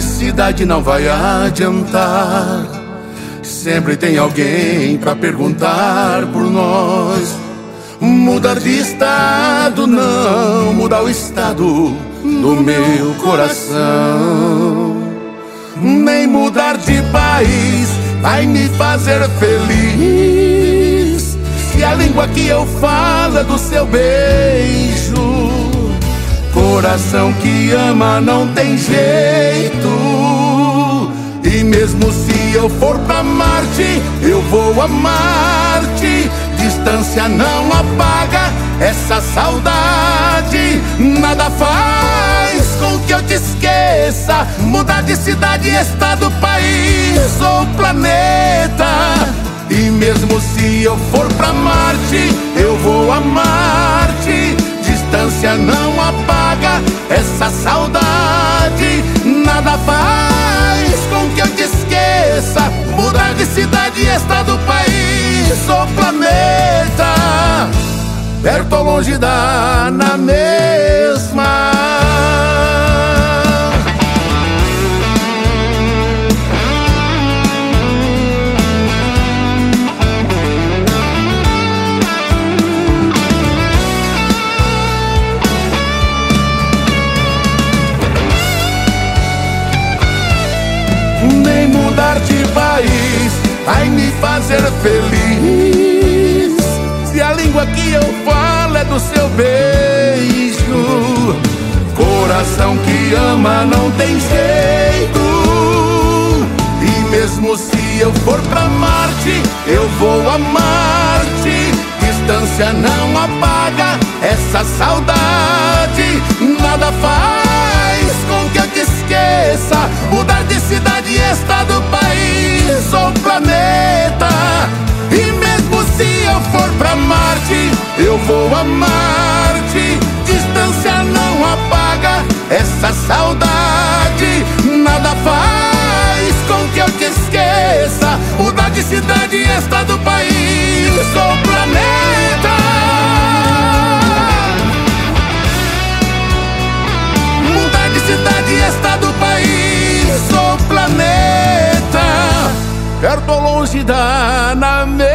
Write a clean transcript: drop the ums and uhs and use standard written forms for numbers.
cidade não vai adiantar. Sempre tem alguém pra perguntar por nós. Mudar de estado não muda o estado do meu coração. Nem mudar de país vai me fazer feliz, se a língua que eu falo é do seu beijo. Coração que ama não tem jeito, e mesmo se eu for pra Marte, eu vou amar-te. Distância não apaga essa saudade, nada faz com que eu te esqueça. Mudar de cidade, estado, país ou planeta, e mesmo se eu for pra Marte, eu vou amar-te. Distância não apaga essa saudade, nada faz com que eu te esqueça. Mudar de cidade, estado, país ou planeta, perto ou longe dá na mesma. Nem mudar de país vai me fazer feliz, se a língua que eu falo é do seu beijo. Coração que ama não tem jeito, e mesmo se eu for pra Marte, eu vou amar-te. Distância não apaga essa saudade, nada faz com que eu te esqueça. Mudar de cidade, estado, país ou planeta, e mesmo se eu for pra Marte, eu vou amar-te. Distância não apaga essa saudade, nada faz com que eu te esqueça. Mudar de cidade, estado, país ou planeta, mudar de cidade, estado, país ou planeta, perto ou longe dá na mesma.